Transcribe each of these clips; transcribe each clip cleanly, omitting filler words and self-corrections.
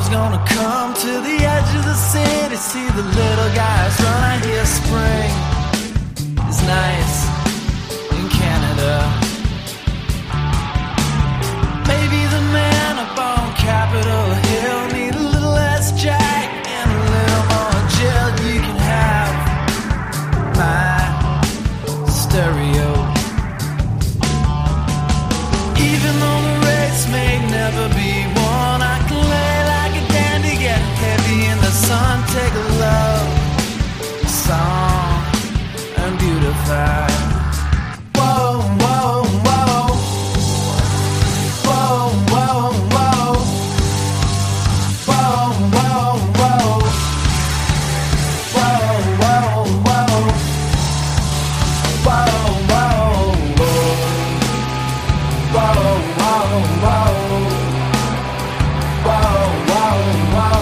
gonna come to the edge of the city, see the little guys run. I hear spring is nice in Canada. Maybe the man up on Capitol Hill need a little less Jack and a little more Jill. You can have my stereo. Even though the race may never be won, I can lay like a dandy, get heavy in the sun, take a love song and beautify. Whoa, whoa, whoa. Whoa, whoa, whoa. Whoa, whoa, whoa. Whoa, whoa, whoa. Whoa, whoa, whoa. Whoa, whoa, whoa. Whoa, whoa, whoa.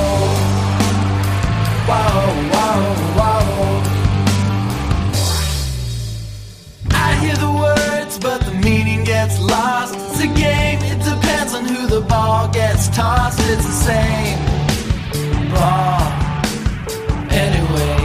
Whoa, whoa, whoa. I hear the words, but the meaning gets lost. It's a game, it depends on who the ball gets tossed. It's the same ball anyway.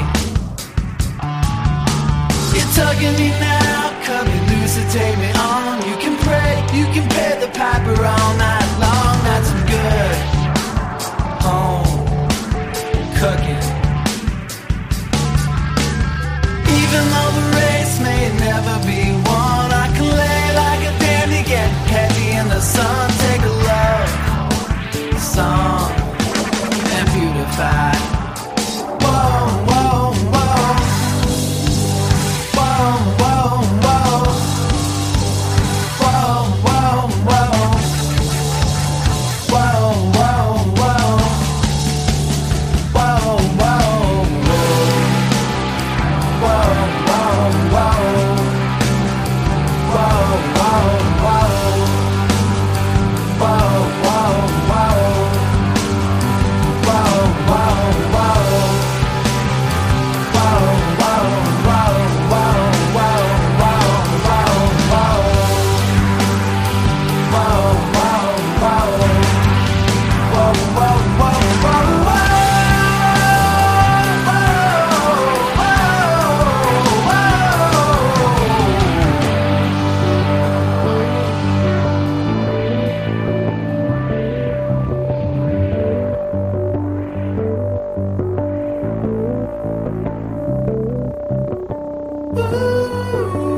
You're tugging me now, cut me loose and take me on. You can pray, you can pay the piper all night long. That's some good home cooking. Even though the race may never be won, I can lay like a dandy, get heavy in the sun, take a love song and beautify. Whoa, whoa, whoa. Whoa, whoa, whoa. Whoa, whoa, whoa. Whoa, whoa, whoa. Whoa, whoa, whoa. Whoa, whoa, whoa. Whoa, whoa, whoa. Whoa, whoa, whoa. Whoa, whoa, whoa. Whoa, whoa, whoa, whoa, whoa, whoa, whoa, whoa. Whoa, whoa, whoa. Whoa, whoa, whoa, whoa, whoa. Ooh.